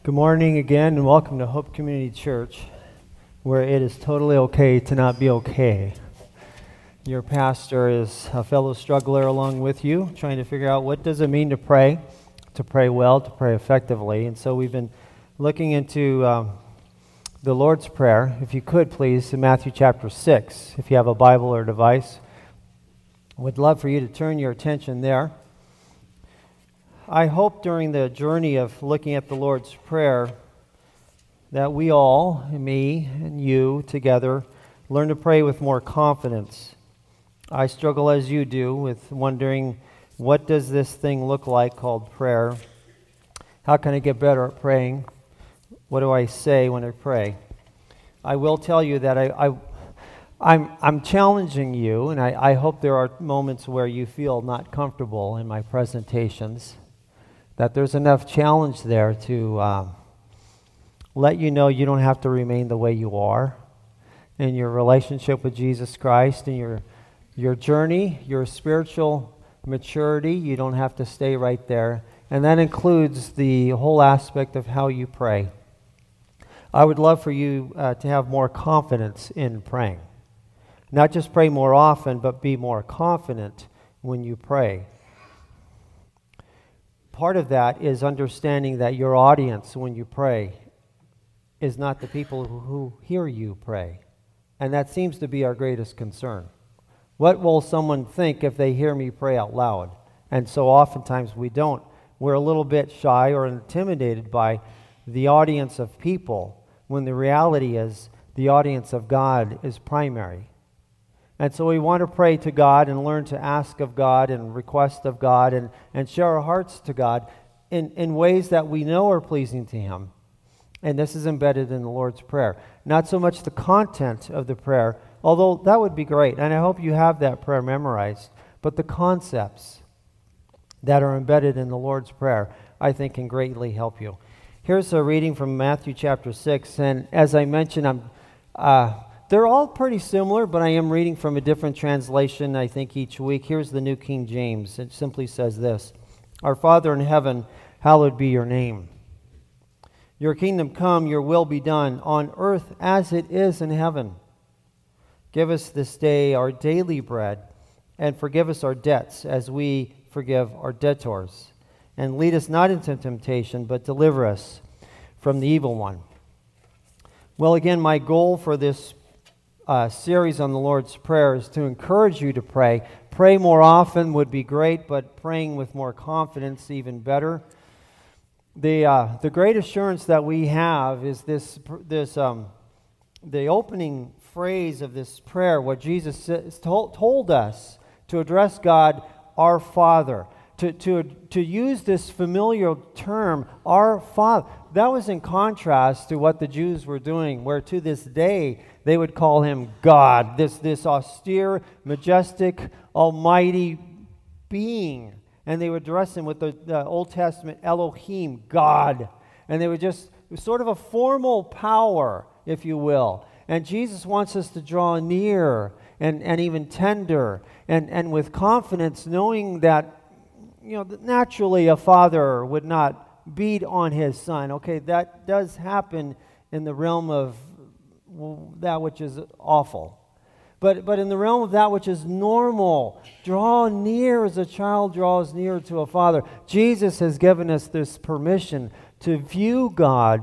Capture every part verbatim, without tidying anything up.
Good morning again, and welcome to Hope Community Church, where it is totally okay to not be okay. Your pastor is a fellow struggler along with you, trying to figure out what does it mean to pray, to pray well, to pray effectively. And so we've been looking into um, the Lord's Prayer. If you could, please, in Matthew chapter six, if you have a Bible or device. I would love for you to turn your attention there. I hope during the journey of looking at the Lord's Prayer that we all, me and you together, learn to pray with more confidence. I struggle as you do with wondering, what does this thing look like called prayer? How can I get better at praying? What do I say when I pray? I will tell you that I, I, I'm, I'm challenging you, and I, I hope there are moments where you feel not comfortable in my presentations, that there's enough challenge there to um, let you know you don't have to remain the way you are in your relationship with Jesus Christ, in your your journey, your spiritual maturity. You don't have to stay right there. And that includes the whole aspect of how you pray. I would love for you uh, to have more confidence in praying. Not just pray more often, but be more confident when you pray. Part of that is understanding that your audience, when you pray, is not the people who hear you pray. And that seems to be our greatest concern. What will someone think if they hear me pray out loud? And so oftentimes we don't. We're a little bit shy or intimidated by the audience of people, when the reality is the audience of God is primary. And so we want to pray to God and learn to ask of God and request of God and, and share our hearts to God in, in ways that we know are pleasing to Him. And this is embedded in the Lord's Prayer. Not so much the content of the prayer, although that would be great, and I hope you have that prayer memorized, but the concepts that are embedded in the Lord's Prayer, I think, can greatly help you. Here's a reading from Matthew chapter six, and as I mentioned, I'm... Uh, They're all pretty similar, but I am reading from a different translation, I think, each week. Here's the New King James. It simply says this: Our Father in heaven, hallowed be your name. Your kingdom come, your will be done, on earth as it is in heaven. Give us this day our daily bread, and forgive us our debts as we forgive our debtors. And lead us not into temptation, but deliver us from the evil one. Well, again, my goal for this Uh, series on the Lord's Prayer is to encourage you to pray. Pray more often would be great, but praying with more confidence even better. The uh, the great assurance that we have is this this um, the opening phrase of this prayer, what Jesus told, told us to address God, our Father. To, to, to use this familiar term, our Father, that was in contrast to what the Jews were doing, where to this day they would call Him God, this, this austere, majestic, almighty being. And they would address Him with the, the Old Testament Elohim, God. And they would just, it was sort of a formal power, if you will. And Jesus wants us to draw near and, and even tender and, and with confidence, knowing that, you know, naturally a father would not beat on his son. Okay, that does happen in the realm of that which is awful. But but in the realm of that which is normal, draw near as a child draws near to a father. Jesus has given us this permission to view God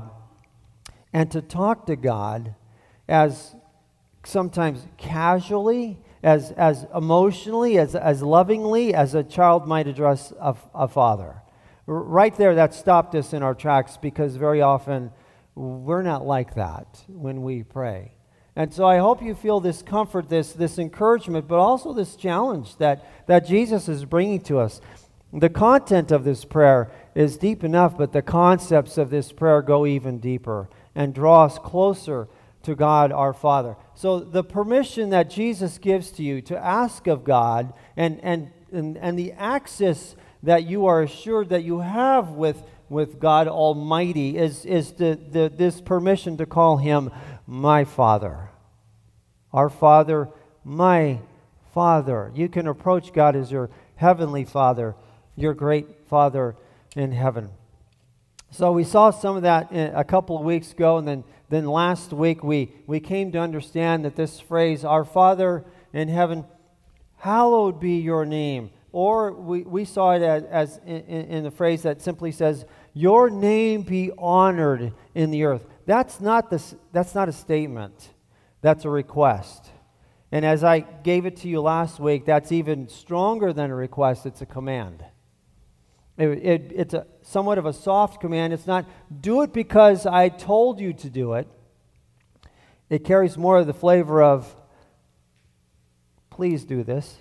and to talk to God as sometimes casually, as as emotionally, as as lovingly as a child might address a, a father. Right there, that stopped us in our tracks, because very often we're not like that when we pray. And so I hope you feel this comfort, this this encouragement, but also this challenge that, that Jesus is bringing to us. The content of this prayer is deep enough, but the concepts of this prayer go even deeper and draw us closer to God our Father. So the permission that Jesus gives to you to ask of God and and and, and the access that you are assured that you have with, with God Almighty is, is the, the, this permission to call Him my Father. Our Father, my Father. You can approach God as your heavenly Father, your great Father in heaven. So we saw some of that in, a couple of weeks ago, and then, then last week we, we came to understand that this phrase, Our Father in heaven, hallowed be your name. Or we, we saw it as, as in, in the phrase that simply says, your name be honored in the earth. That's not, the, that's not a statement. That's a request. And as I gave it to you last week, that's even stronger than a request. It's a command. It, it, it's a somewhat of a soft command. It's not, do it because I told you to do it. It carries more of the flavor of, please do this.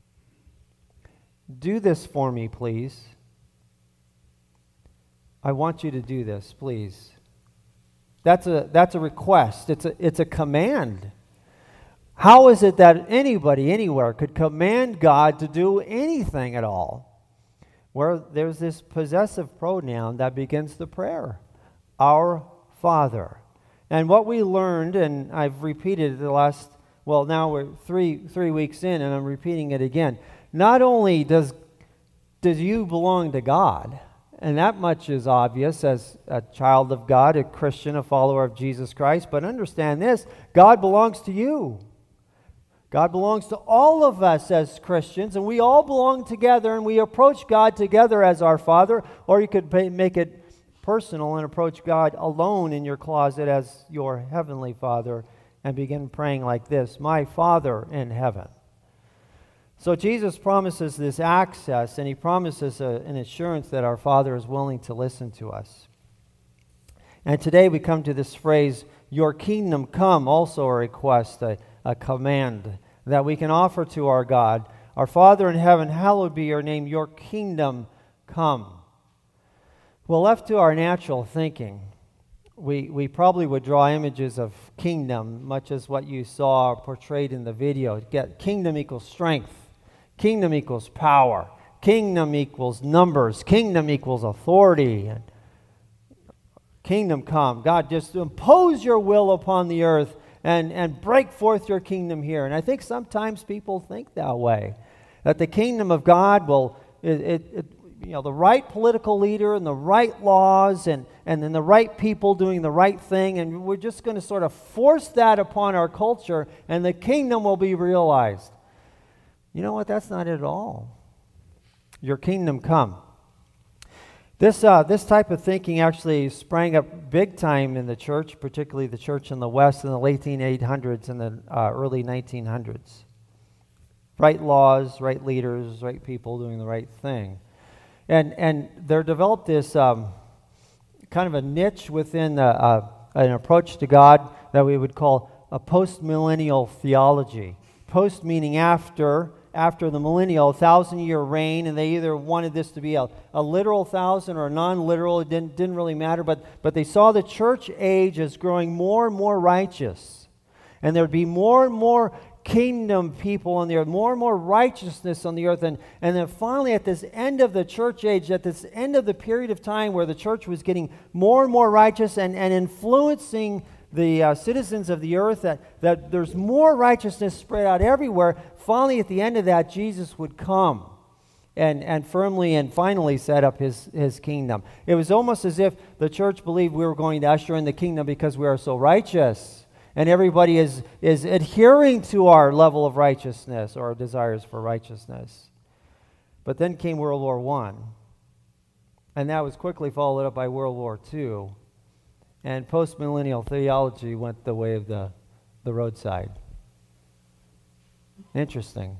Do this for me, please. I want you to do this, please. That's a that's a request. It's a it's a command. How is it that anybody anywhere could command God to do anything at all? Where there's this possessive pronoun that begins the prayer. Our Father. And what we learned, and I've repeated the last, well, now we're three three weeks in, and I'm repeating it again. Not only does does you belong to God, and that much is obvious as a child of God, a Christian, a follower of Jesus Christ, but understand this, God belongs to you. God belongs to all of us as Christians, and we all belong together, and we approach God together as our Father, or you could make it personal and approach God alone in your closet as your Heavenly Father and begin praying like this, My Father in heaven. So Jesus promises this access, and he promises a, an assurance that our Father is willing to listen to us. And today we come to this phrase, your kingdom come, also a request, a, a command that we can offer to our God. Our Father in heaven, hallowed be your name, your kingdom come. Well, left to our natural thinking, we, we probably would draw images of kingdom, much as what you saw portrayed in the video. Get, kingdom equals strength. Kingdom equals power. Kingdom equals numbers. Kingdom equals authority. And kingdom come. God, just impose your will upon the earth and, and break forth your kingdom here. And I think sometimes people think that way. That the kingdom of God will, it, it, it, you know, the right political leader and the right laws and, and then the right people doing the right thing. And we're just going to sort of force that upon our culture and the kingdom will be realized. You know what? That's not it at all. Your kingdom come. This uh, this type of thinking actually sprang up big time in the church, particularly the church in the West in the late eighteen hundreds and the uh, early nineteen hundreds. Right laws, right leaders, right people doing the right thing. And and there developed this um, kind of a niche within a, a, an approach to God that we would call a post-millennial theology. Post meaning after, after the millennial, thousand-year reign, and they either wanted this to be a, a literal thousand or a non-literal. It didn't, didn't really matter, but, but they saw the church age as growing more and more righteous. And there would be more and more kingdom people on the earth, more and more righteousness on the earth. And, and then finally at this end of the church age, at this end of the period of time where the church was getting more and more righteous and, and influencing the uh, citizens of the earth, that, that there's more righteousness spread out everywhere. Finally, at the end of that, Jesus would come and, and firmly and finally set up his, his kingdom. It was almost as if the church believed we were going to usher in the kingdom because we are so righteous. And everybody is, is adhering to our level of righteousness or our desires for righteousness. But then came World War One, and that was quickly followed up by World War Two. And post-millennial theology went the way of the, the roadside. Interesting.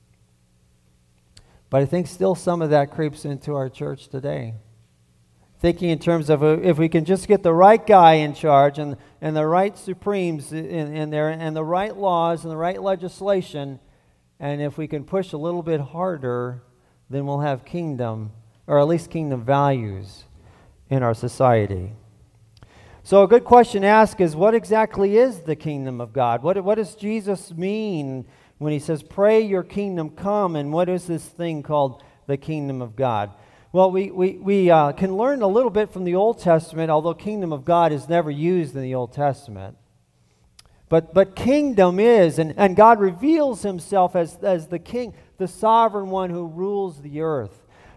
But I think still some of that creeps into our church today. Thinking in terms of uh, if we can just get the right guy in charge and, and the right supremes in, in there and the right laws and the right legislation, and if we can push a little bit harder, then we'll have kingdom, or at least kingdom values in our society. So a good question to ask is, what exactly is the kingdom of God? What, what does Jesus mean when he says, pray your kingdom come, and what is this thing called the kingdom of God? Well, we, we, we uh, can learn a little bit from the Old Testament, although kingdom of God is never used in the Old Testament. But but kingdom is, and, and God reveals himself as, as the king, the sovereign one who rules the earth.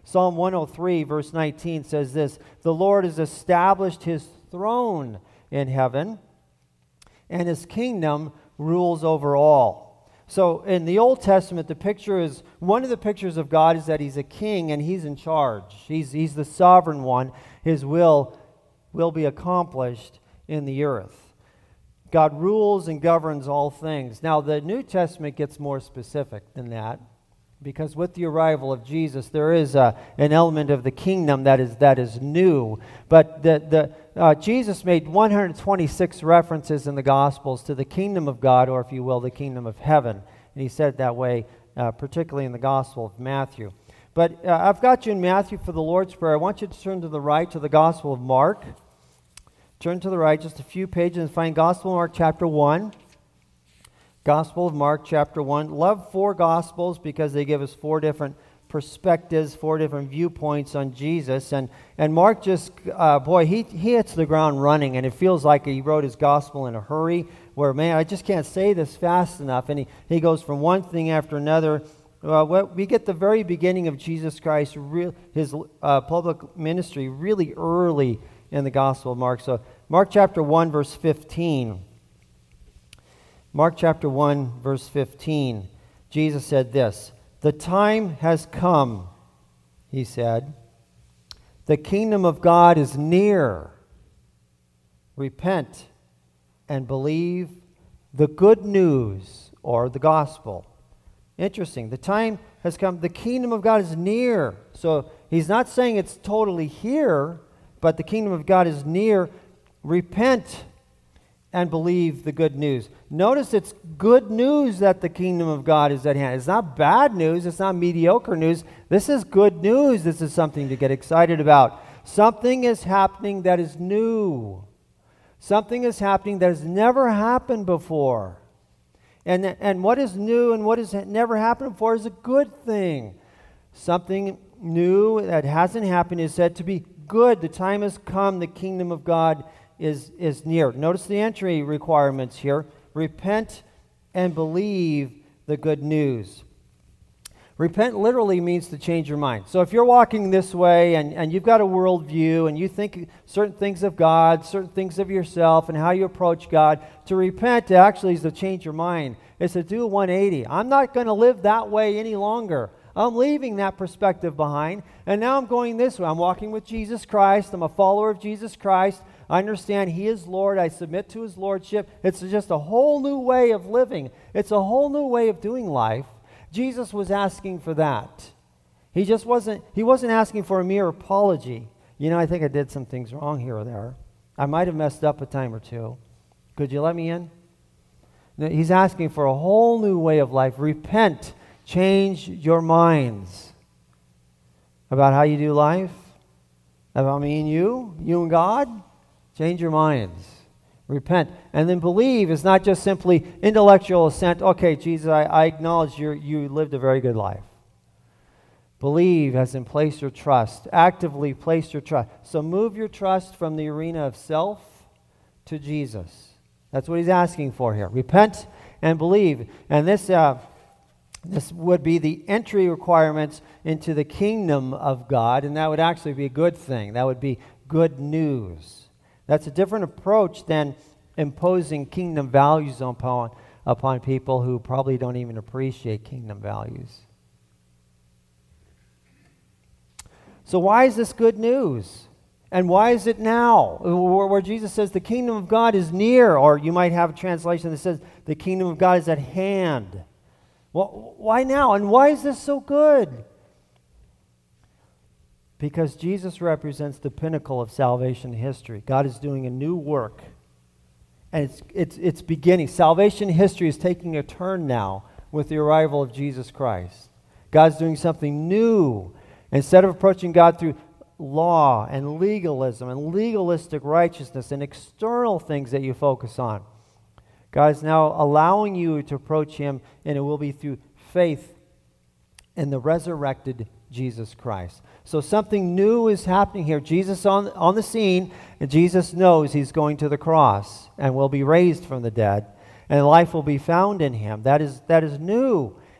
Psalm one oh three, verse nineteen says this, "The Lord has established his throne in heaven, and his kingdom rules over all." So in the Old Testament, the picture is, one of the pictures of God is that he's a king and he's in charge. He's, he's the sovereign one. His will will be accomplished in the earth. God rules and governs all things. Now, the New Testament gets more specific than that, because with the arrival of Jesus, there is a, an element of the kingdom that is that is new. But the, the, uh, Jesus made one hundred twenty-six references in the Gospels to the kingdom of God, or if you will, the kingdom of heaven. And he said it that way, uh, particularly in the Gospel of Matthew. But uh, I've got you in Matthew for the Lord's Prayer. I want you to turn to the right to the Gospel of Mark. Turn to the right just a few pages and find Gospel of Mark chapter one. Gospel of Mark chapter one. Love four Gospels because they give us four different perspectives, four different viewpoints on Jesus. And and Mark just, uh, boy, he, he hits the ground running, and it feels like he wrote his Gospel in a hurry, where, man, I just can't say this fast enough. And he, he goes from one thing after another. Uh, we get the very beginning of Jesus Christ, real, his uh, public ministry, really early in the Gospel of Mark. So Mark chapter one, verse fifteen. Mark chapter one, verse fifteen. Jesus said this, "The time has come," he said. "The kingdom of God is near. Repent and believe the good news," or the gospel. Interesting. The time has come. The kingdom of God is near. So he's not saying it's totally here, but the kingdom of God is near. Repent and believe the good news. Notice it's good news that the kingdom of God is at hand. It's not bad news. It's not mediocre news. This is good news. This is something to get excited about. Something is happening that is new. Something is happening that has never happened before. And, and what is new and what has never happened before is a good thing. Something new that hasn't happened is said to be good. The time has come. The kingdom of God is, is near. Notice the entry requirements here. Repent and believe the good news. Repent literally means to change your mind. So if you're walking this way and, and you've got a worldview and you think certain things of God, certain things of yourself and how you approach God, to repent actually is to change your mind. It's to do a one eighty. I'm not going to live that way any longer. I'm leaving that perspective behind, and now I'm going this way. I'm walking with Jesus Christ. I'm a follower of Jesus Christ. I understand He is Lord. I submit to His Lordship. It's just a whole new way of living. It's a whole new way of doing life. Jesus was asking for that. He just wasn't, he wasn't asking for a mere apology. You know, I think I did some things wrong here or there. I might have messed up a time or two. Could you let me in? No, he's asking for a whole new way of life. Repent. Change your minds about how you do life, about me and you, you and God. Change your minds. Repent. And then believe is not just simply intellectual assent. Okay, Jesus, I, I acknowledge you you lived a very good life. Believe as in place your trust. Actively place your trust. So move your trust from the arena of self to Jesus. That's what he's asking for here. Repent and believe. And this, uh, this would be the entry requirements into the kingdom of God, and that would actually be a good thing. That would be good news. That's a different approach than imposing kingdom values upon, upon people who probably don't even appreciate kingdom values. So why is this good news? And why is it now? Where, where Jesus says the kingdom of God is near, or you might have a translation that says the kingdom of God is at hand. Well, why now? And why is this so good? Because Jesus represents the pinnacle of salvation history. God is doing a new work. And it's, it's, it's beginning. Salvation history is taking a turn now with the arrival of Jesus Christ. God's doing something new. Instead of approaching God through law and legalism and legalistic righteousness and external things that you focus on, God is now allowing you to approach Him, and it will be through faith in the resurrected Jesus Christ. So something new is happening here. Jesus on, on the scene, and Jesus knows He's going to the cross and will be raised from the dead, and life will be found in Him. That is, that is new.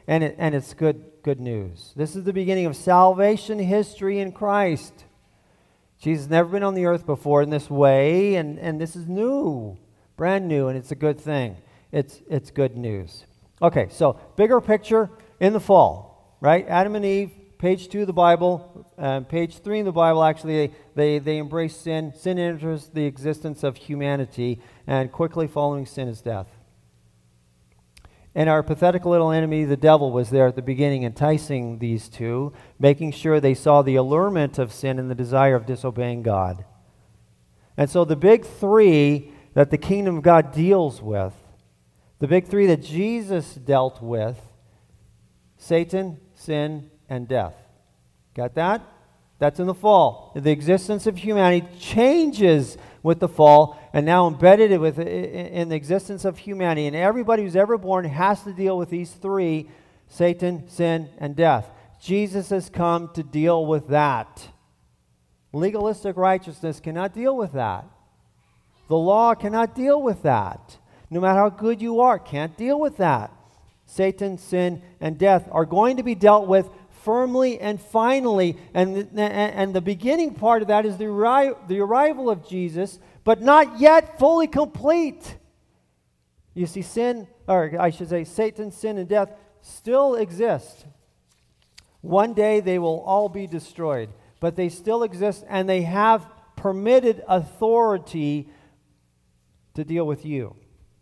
and, it, and it's good, good news. This is the beginning of salvation history in Christ. Jesus has never been on the earth before in this way, and, and this is new, brand new, and it's a good thing. It's, it's good news. Okay, so bigger picture in the fall, right? Adam and Eve, page two of the Bible, um, page three in the Bible, actually, they, they, they embrace sin. Sin enters the existence of humanity, and quickly following sin is death. And our pathetic little enemy, the devil, was there at the beginning enticing these two, making sure they saw the allurement of sin and the desire of disobeying God. And so the big three that the kingdom of God deals with, the big three that Jesus dealt with, Satan, sin, and death. Got that? That's in the fall. The existence of humanity changes with the fall, and now embedded with in the existence of humanity. And everybody who's ever born has to deal with these three: Satan, sin, and death. Jesus has come to deal with that. Legalistic righteousness cannot deal with that. The law cannot deal with that. No matter how good you are, can't deal with that. Satan, sin, and death are going to be dealt with firmly and finally, and the, and the beginning part of that is the, arri- the arrival of Jesus, but not yet fully complete. You see, sin, or I should say Satan, sin, and death still exist. One day they will all be destroyed, but they still exist, and they have permitted authority to deal with you.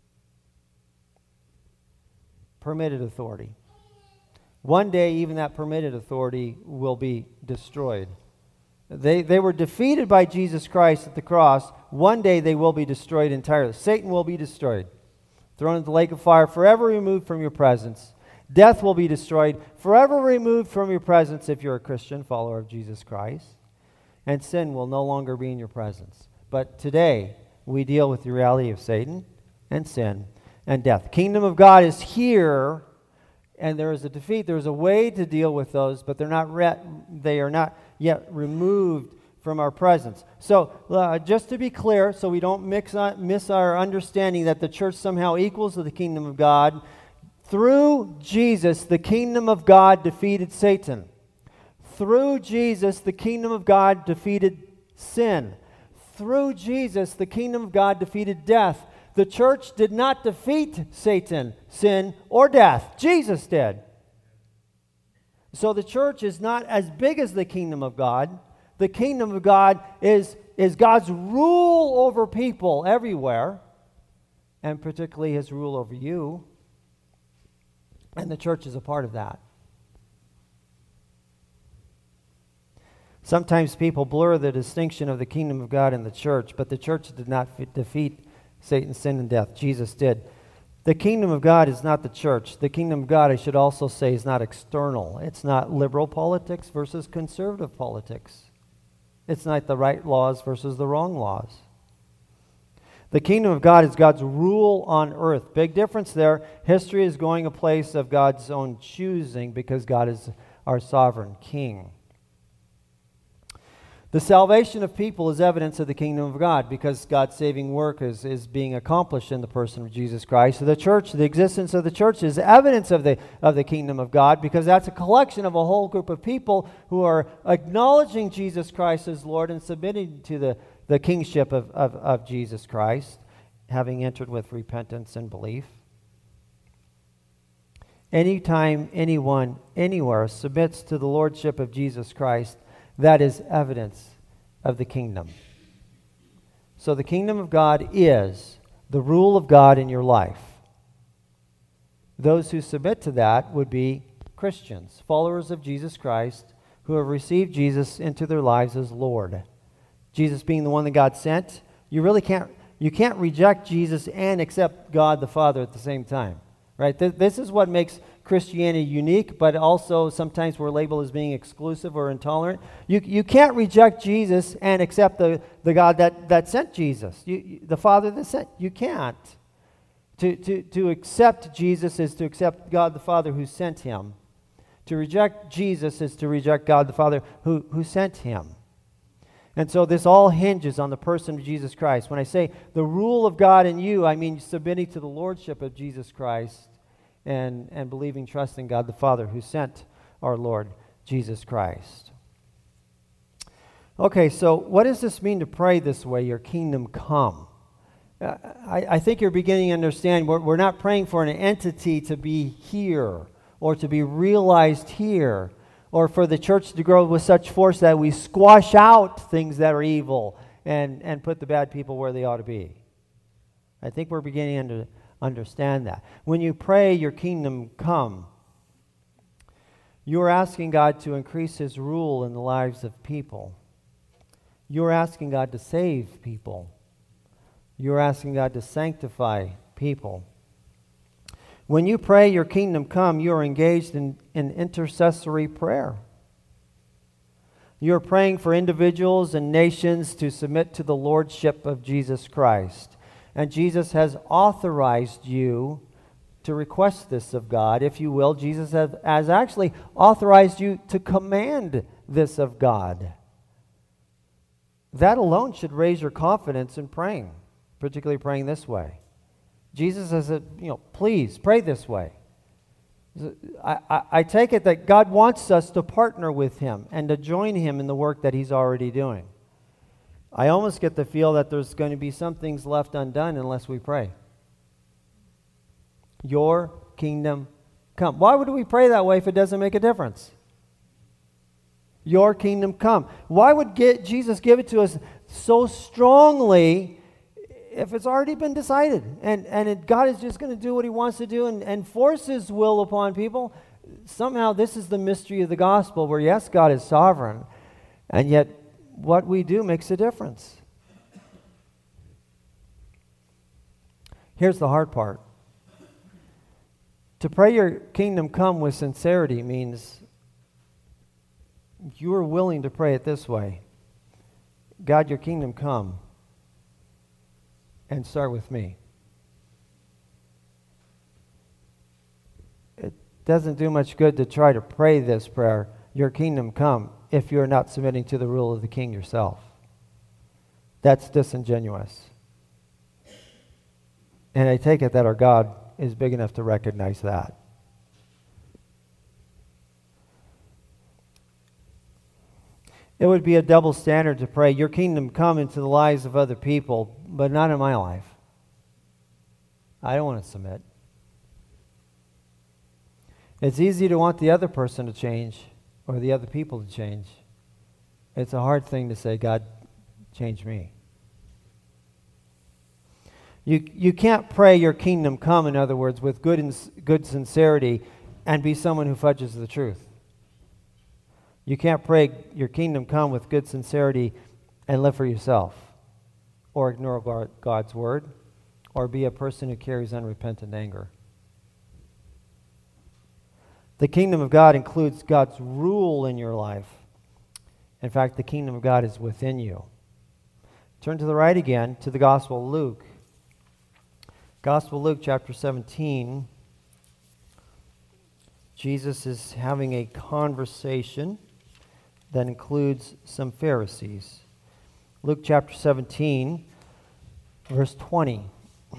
Permitted authority. One day, even that permitted authority will be destroyed. They, they were defeated by Jesus Christ at the cross. One day, they will be destroyed entirely. Satan will be destroyed, thrown into the lake of fire, forever removed from your presence. Death will be destroyed, forever removed from your presence if you're a Christian follower of Jesus Christ. And sin will no longer be in your presence. But today, we deal with the reality of Satan and sin and death. Kingdom of God is here, and there is a defeat. There is a way to deal with those, but they're not re- they are not yet removed from our presence. So, uh, just to be clear, so we don't mix uh, miss our understanding that the church somehow equals to the kingdom of God, through Jesus, the kingdom of God defeated Satan. Through Jesus, the kingdom of God defeated sin. Through Jesus, the kingdom of God defeated death. The church did not defeat Satan, sin, or death. Jesus did. So the church is not as big as the kingdom of God. The kingdom of God is, is God's rule over people everywhere, and particularly his rule over you. And the church is a part of that. Sometimes people blur the distinction of the kingdom of God and the church, but the church did not f- defeat Satan, sin, and death. Jesus did. The kingdom of God is not the church. The kingdom of God, I should also say, is not external. It's not liberal politics versus conservative politics. It's not the right laws versus the wrong laws. The kingdom of God is God's rule on earth. Big difference there. History is going a place of God's own choosing because God is our sovereign king. The salvation of people is evidence of the kingdom of God because God's saving work is, is being accomplished in the person of Jesus Christ. So the church, the existence of the church is evidence of the, of the kingdom of God because that's a collection of a whole group of people who are acknowledging Jesus Christ as Lord and submitting to the, the kingship of, of, of Jesus Christ, having entered with repentance and belief. Anytime anyone, anywhere submits to the lordship of Jesus Christ, that is evidence of the kingdom. So the kingdom of God is the rule of God in your life. Those who submit to that would be Christians, followers of Jesus Christ, who have received Jesus into their lives as Lord. Jesus being the one that God sent, you really can't you can't reject Jesus and accept God the Father at the same time. Right? Th- this is what makes Christianity unique, but also sometimes we're labeled as being exclusive or intolerant. You you can't reject Jesus and accept the, the God that, that sent Jesus, you, you, the Father that sent. You can't. To, to, to accept Jesus is to accept God the Father who sent him. To reject Jesus is to reject God the Father who, who sent him. And so this all hinges on the person of Jesus Christ. When I say the rule of God in you, I mean submitting to the lordship of Jesus Christ and, and believing, trusting God the Father who sent our Lord Jesus Christ. Okay, so what does this mean to pray this way, your kingdom come? Uh, I, I think you're beginning to understand we're, we're not praying for an entity to be here or to be realized here, or for the church to grow with such force that we squash out things that are evil and, and put the bad people where they ought to be. I think we're beginning to understand that. When you pray, your kingdom come, you are asking God to increase His rule in the lives of people. You are asking God to save people. You are asking God to sanctify people. When you pray, your kingdom come, you are engaged in, in intercessory prayer. You're praying for individuals and nations to submit to the lordship of Jesus Christ. And Jesus has authorized you to request this of God, if you will. Jesus has, has actually authorized you to command this of God. That alone should raise your confidence in praying, particularly praying this way. Jesus has said, you know, please pray this way. I, I, I take it that God wants us to partner with Him and to join Him in the work that He's already doing. I almost get the feel that there's going to be some things left undone unless we pray. Your kingdom come. Why would we pray that way if it doesn't make a difference? Your kingdom come. Why would get Jesus give it to us so strongly if it's already been decided and, and it, God is just going to do what He wants to do and, and force His will upon people? Somehow this is the mystery of the gospel, where yes, God is sovereign, and yet what we do makes a difference. Here's the hard part. To pray your kingdom come with sincerity means you are willing to pray it this way. God, your kingdom come, and start with me. It doesn't do much good to try to pray this prayer, your kingdom come, if you're not submitting to the rule of the king yourself. That's disingenuous. And I take it that our God is big enough to recognize that. It would be a double standard to pray, your kingdom come into the lives of other people, but not in my life. I don't want to submit. It's easy to want the other person to change or the other people to change. It's a hard thing to say, God, change me. You, you can't pray your kingdom come, in other words, with good, and, good sincerity and be someone who fudges the truth. You can't pray your kingdom come with good sincerity and live for yourself, or ignore God's word, or be a person who carries unrepentant anger. The kingdom of God includes God's rule in your life. In fact, the kingdom of God is within you. Turn to the right again to the Gospel of Luke. Gospel of Luke chapter seventeen. Jesus is having a conversation that includes some Pharisees. Luke chapter seventeen, verse twenty.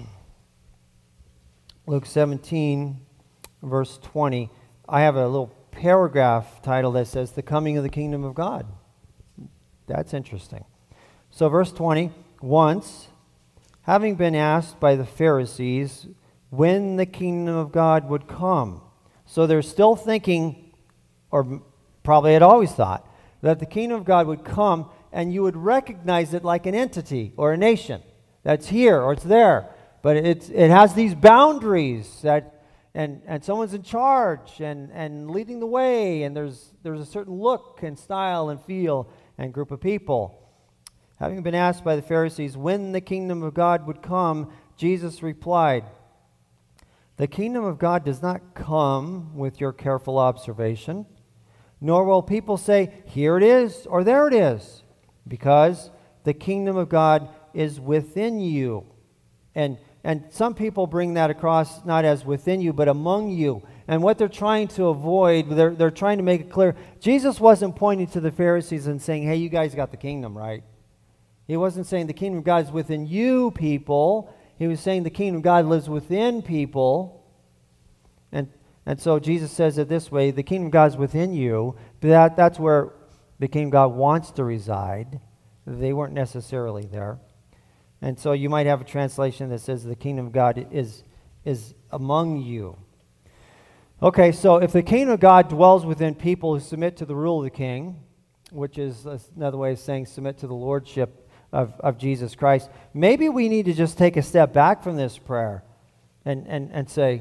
Luke seventeen, verse twenty. I have a little paragraph title that says, The Coming of the Kingdom of God. That's interesting. So verse twenty, once, having been asked by the Pharisees when the kingdom of God would come. So they're still thinking, or probably had always thought, that the kingdom of God would come and you would recognize it like an entity or a nation that's here or it's there. But it's, it has these boundaries that and, and someone's in charge and, and leading the way, and there's there's a certain look and style and feel and group of people. Having been asked by the Pharisees when the kingdom of God would come, Jesus replied, The kingdom of God does not come with your careful observation, nor will people say, here it is, or there it is, because the kingdom of God is within you. And and some people bring that across not as within you, but among you. And what they're trying to avoid, they're, they're trying to make it clear, Jesus wasn't pointing to the Pharisees and saying, hey, you guys got the kingdom, right? He wasn't saying the kingdom of God is within you people. He was saying the kingdom of God lives within people. And and so Jesus says it this way, the kingdom of God is within you, but that, that's where the kingdom of God wants to reside. They weren't necessarily there. And so you might have a translation that says the kingdom of God is, is among you. Okay, so if the kingdom of God dwells within people who submit to the rule of the king, which is another way of saying submit to the lordship of, of Jesus Christ, maybe we need to just take a step back from this prayer and, and, and say,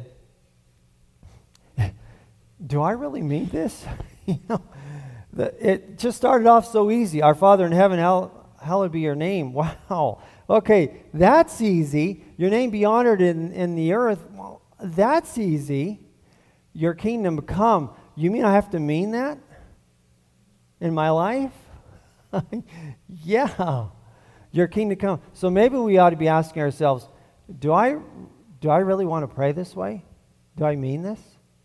do I really mean this? you know, the, it just started off so easy. Our Father in heaven, hall, hallowed be your name. Wow. Okay, that's easy. Your name be honored in, in the earth. Well, that's easy. Your kingdom come. You mean I have to mean that in my life? Yeah. Your kingdom come. So maybe we ought to be asking ourselves, do I do I really want to pray this way? Do I mean this?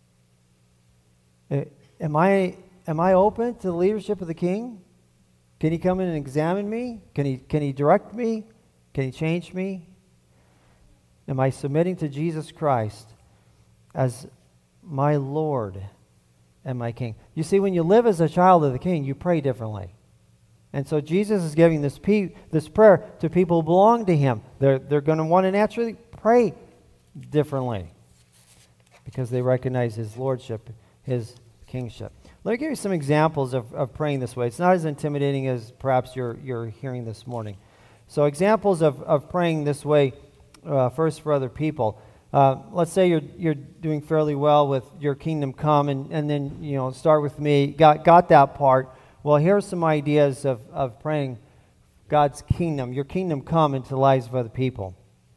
Am I am I open to the leadership of the king? Can he come in and examine me? Can he can he direct me? Can he change me? Am I submitting to Jesus Christ as my Lord and my King? You see, when you live as a child of the King, you pray differently. And so Jesus is giving this pe- this prayer to people who belong to him. They're, they're going to want to naturally pray differently because they recognize his lordship, his kingship. Let me give you some examples of, of praying this way. It's not as intimidating as perhaps you're, you're hearing this morning. So examples of, of praying this way, uh, first for other people. Uh, let's say you're you're doing fairly well with your kingdom come, and, and then, you know, start with me, got got that part. Well, here are some ideas of, of praying God's kingdom, your kingdom come into the lives of other people.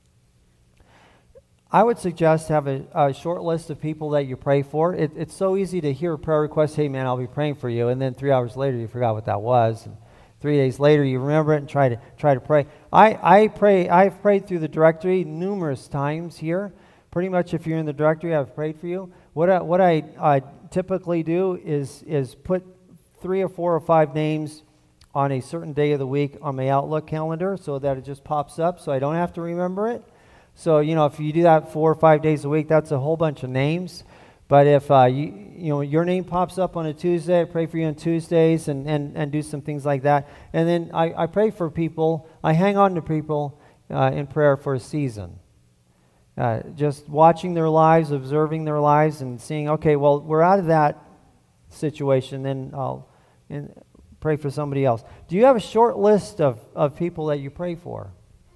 I would suggest have a, a short list of people that you pray for. It, it's so easy to hear a prayer request, hey man, I'll be praying for you, and then three hours later you forgot what that was. And three days later you remember it and try to try to pray. I, I pray I've prayed through the directory numerous times here. Pretty much if you're in the directory, I've prayed for you. What I, what I uh, typically do is is put three or four or five names on a certain day of the week on my Outlook calendar so that it just pops up so I don't have to remember it. So, you know, if you do that four or five days a week, that's a whole bunch of names. But if, uh, you, you know, your name pops up on a Tuesday, I pray for you on Tuesdays and, and, and do some things like that. And then I, I pray for people. I hang on to people uh, in prayer for a season. Uh, just watching their lives, observing their lives, and seeing, okay, well, we're out of that situation, then I'll and pray for somebody else. Do you have a short list of, of people that you pray for?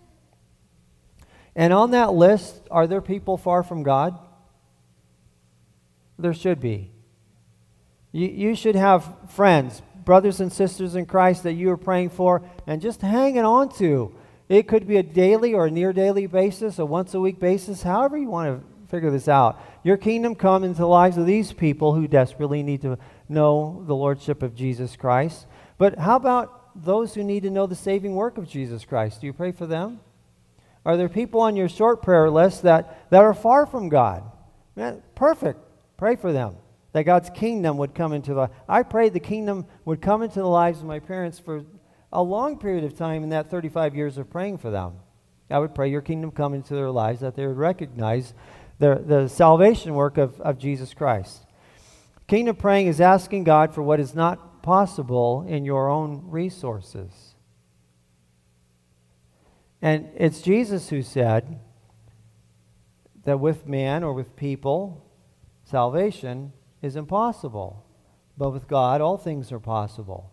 And on that list, are there people far from God? There should be. You, you should have friends, brothers and sisters in Christ that you are praying for and just hanging on to. It could be a daily or a near daily basis, a once a week basis, however you want to figure this out. Your kingdom come into the lives of these people who desperately need to know the lordship of Jesus Christ. But how about those who need to know the saving work of Jesus Christ? Do you pray for them? Are there people on your short prayer list that, that are far from God? Man, perfect. Pray for them, that God's kingdom would come into the... I prayed the kingdom would come into the lives of my parents for a long period of time in that thirty-five years of praying for them. I would pray your kingdom come into their lives, that they would recognize the, the salvation work of, of Jesus Christ. Kingdom praying is asking God for what is not possible in your own resources. And it's Jesus who said that with man or with people, salvation is impossible. But with God, all things are possible.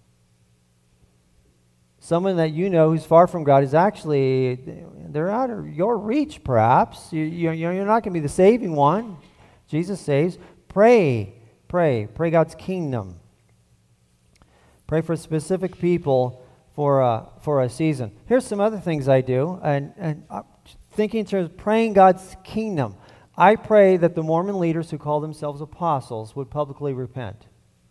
Someone that you know who's far from God is actually, they're out of your reach perhaps. You, you, you're not going to be the saving one. Jesus says, pray, pray, pray God's kingdom. Pray for specific people for a, for a season. Here's some other things I do, and, and I'm thinking in terms of praying God's kingdom. I pray that the Mormon leaders who call themselves apostles would publicly repent.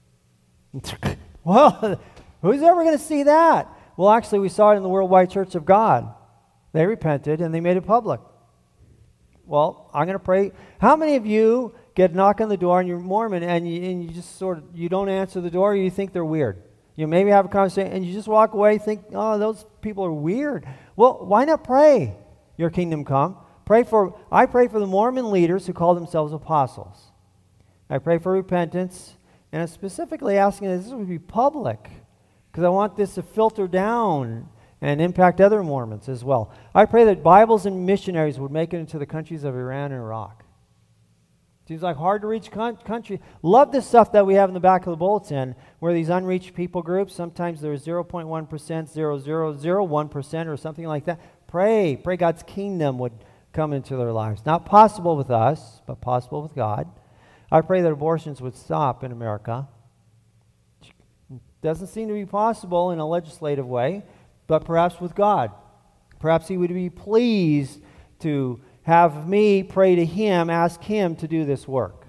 Well, who's ever going to see that? Well, actually, we saw it in the Worldwide Church of God. They repented, and they made it public. Well, I'm going to pray. How many of you get a knock on the door, and you're Mormon, and you, and you just sort of, you don't answer the door, or you think they're weird? You maybe have a conversation, and you just walk away, think, oh, those people are weird. Well, why not pray your kingdom come? Pray Pray for, I pray for the Mormon leaders who call themselves apostles. I pray for repentance, and I'm specifically asking that this would be public, because I want this to filter down and impact other Mormons as well. I pray that Bibles and missionaries would make it into the countries of Iran and Iraq. Seems like hard to reach con- country. Love this stuff that we have in the back of the bulletin, where these unreached people groups, sometimes there's zero point one percent, zero point zero zero one percent or something like that. Pray, pray God's kingdom would come into their lives. Not possible with us, but possible with God. I pray that abortions would stop in America. Doesn't seem to be possible in a legislative way, but perhaps with God. Perhaps He would be pleased to have me pray to Him, ask Him to do this work.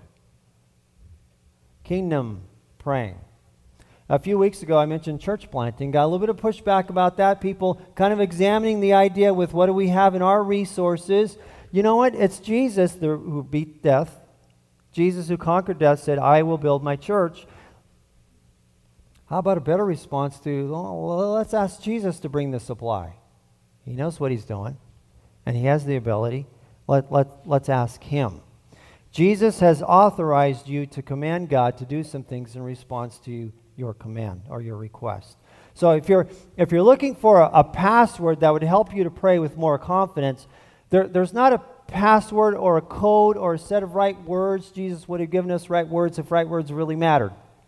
Kingdom praying. A few weeks ago, I mentioned church planting. Got a little bit of pushback about that. People kind of examining the idea with what do we have in our resources. You know what? It's Jesus the, who beat death. Jesus who conquered death said, I will build my church. How about a better response to, well, let's ask Jesus to bring the supply. He knows what He's doing, and He has the ability. Let, let, let's ask Him. Jesus has authorized you to command God to do some things in response to your command or your request. So if you're if you're looking for a, a password that would help you to pray with more confidence, there, there's not a password or a code or a set of right words. Jesus would have given us right words if right words really mattered.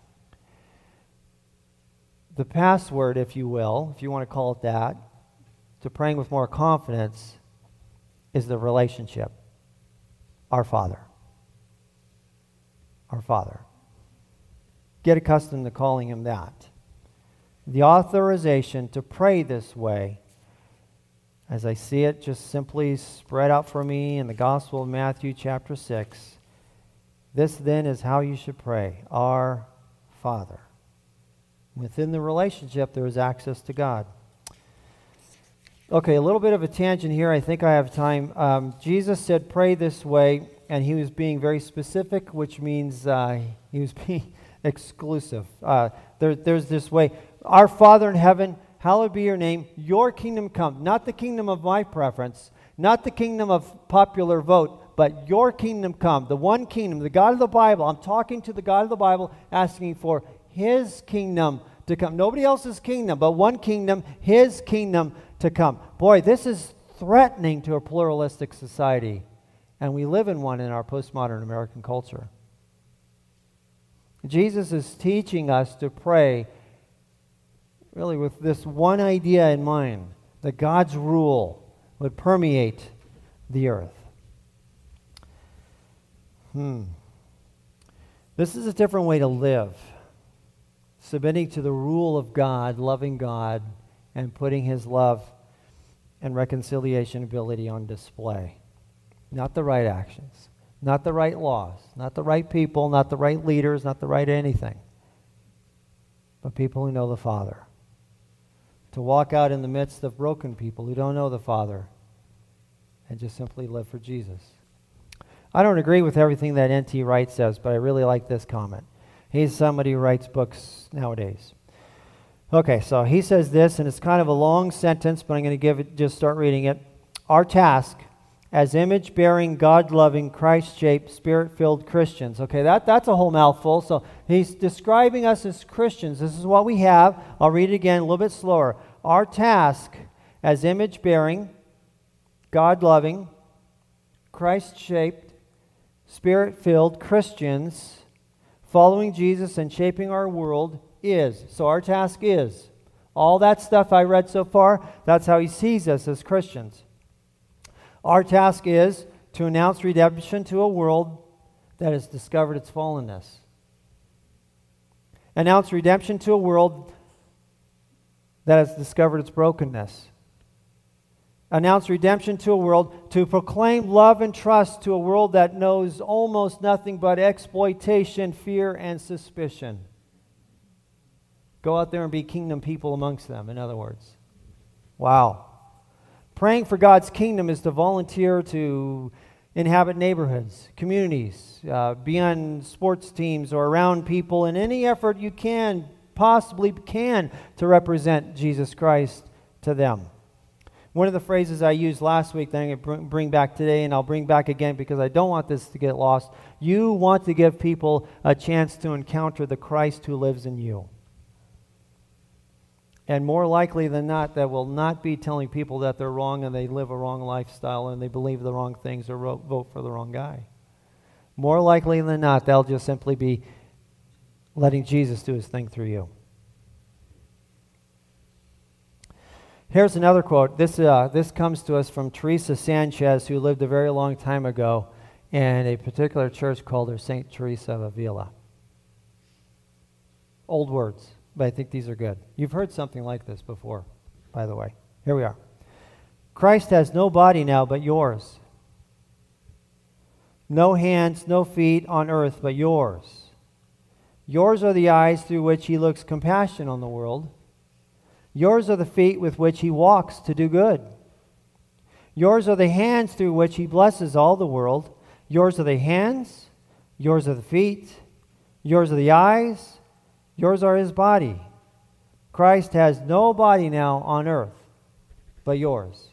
The password, if you will, if you want to call it that, to praying with more confidence is the relationship. Our Father. Our Father. Get accustomed to calling Him that. The authorization to pray this way, as I see it just simply spread out for me in the Gospel of Matthew chapter six. This then is how you should pray. Our Father. Within the relationship, there is access to God. Okay, a little bit of a tangent here. I think I have time. Um, Jesus said, pray this way, and He was being very specific, which means uh, He was being exclusive. Uh, there, there's this way. Our Father in heaven, hallowed be your name. Your kingdom come. Not the kingdom of my preference, not the kingdom of popular vote, but your kingdom come. The one kingdom, the God of the Bible. I'm talking to the God of the Bible, asking for His kingdom to come. Nobody else's kingdom, but one kingdom, His kingdom to come. Boy, this is threatening to a pluralistic society, and we live in one in our postmodern American culture. Jesus is teaching us to pray really with this one idea in mind, that God's rule would permeate the earth. Hmm. This is a different way to live. Submitting to the rule of God, loving God, and putting His love and reconciliation ability on display. Not the right actions, not the right laws, not the right people, not the right leaders, not the right anything, but people who know the Father. To walk out in the midst of broken people who don't know the Father and just simply live for Jesus. I don't agree with everything that N T Wright says, but I really like this comment. He's somebody who writes books nowadays. Okay, so he says this, and it's kind of a long sentence, but I'm going to give it, just start reading it. Our task as image-bearing, God-loving, Christ-shaped, Spirit-filled Christians. Okay, that, that's a whole mouthful. So he's describing us as Christians. This is what we have. I'll read it again a little bit slower. Our task as image-bearing, God-loving, Christ-shaped, Spirit-filled Christians following Jesus and shaping our world is. So our task is. All that stuff I read so far, that's how he sees us as Christians. Our task is to announce redemption to a world that has discovered its fallenness. Announce redemption to a world that has discovered its brokenness. Announce redemption to a world, to proclaim love and trust to a world that knows almost nothing but exploitation, fear, and suspicion. Go out there and be kingdom people amongst them, in other words. Wow. Praying for God's kingdom is to volunteer to inhabit neighborhoods, communities, uh, be on sports teams or around people in any effort you can, possibly can, to represent Jesus Christ to them. One of the phrases I used last week that I'm going to bring back today, and I'll bring back again because I don't want this to get lost. You want to give people a chance to encounter the Christ who lives in you. And more likely than not, that will not be telling people that they're wrong and they live a wrong lifestyle and they believe the wrong things or vote for the wrong guy. More likely than not, they'll just simply be letting Jesus do his thing through you. Here's another quote. This, uh, this comes to us from Teresa Sanchez, who lived a very long time ago in a particular church called her Saint Teresa of Avila. Old words, but I think these are good. You've heard something like this before, by the way. Here we are. Christ has no body now but yours. No hands, no feet on earth but yours. Yours are the eyes through which he looks compassion on the world. Yours are the feet with which he walks to do good. Yours are the hands through which he blesses all the world. Yours are the hands. Yours are the feet. Yours are the eyes. Yours are his body. Christ has no body now on earth but yours.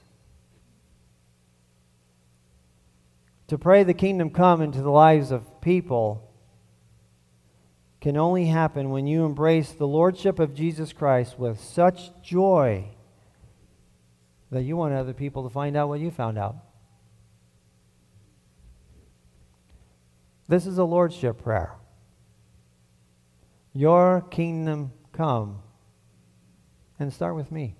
To pray the kingdom come into the lives of people can only happen when you embrace the lordship of Jesus Christ with such joy that you want other people to find out what you found out. This is a lordship prayer. Your kingdom come. And start with me.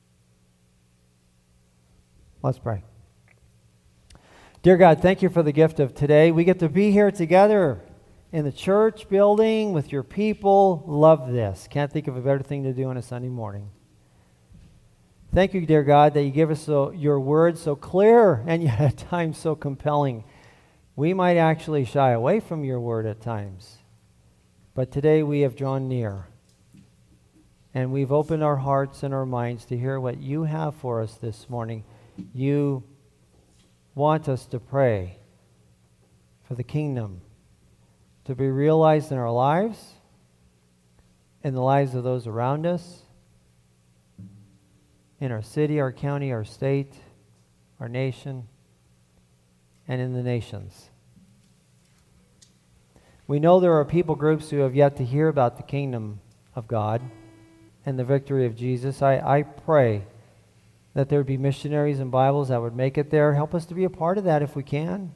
Let's pray. Dear God, thank you for the gift of today. We get to be here together in the church building with your people. Love this. Can't think of a better thing to do on a Sunday morning. Thank you, dear God, that you give us so, your word so clear and yet at times so compelling. We might actually shy away from your word at times. But today we have drawn near. And we've opened our hearts and our minds to hear what you have for us this morning. You want us to pray for the kingdom to be realized in our lives, in the lives of those around us, in our city, our county, our state, our nation, and in the nations. We know there are people groups who have yet to hear about the kingdom of God and the victory of Jesus. I, I pray that there would be missionaries and Bibles that would make it there. Help us to be a part of that if we can.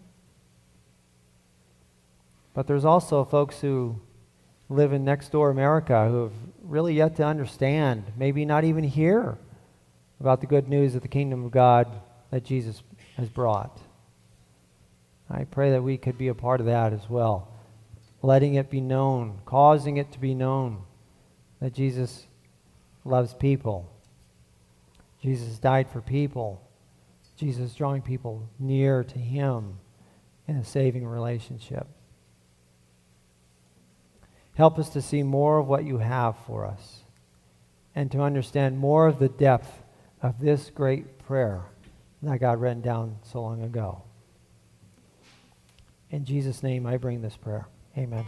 But there's also folks who live in next door America who have really yet to understand, maybe not even hear about the good news of the kingdom of God that Jesus has brought. I pray that we could be a part of that as well, letting it be known, causing it to be known that Jesus loves people. Jesus died for people. Jesus is drawing people near to him in a saving relationship. Help us to see more of what you have for us and to understand more of the depth of this great prayer that God written down so long ago. In Jesus' name I bring this prayer. Amen.